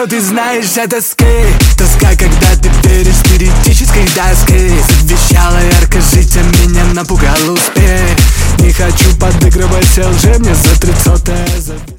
что ты знаешь о тоске. Тоска, когда ты веришь теоретической доске. Завещала ярко жить, а меня напугал успех. Не хочу подыгрывать лже, мне за 30-е.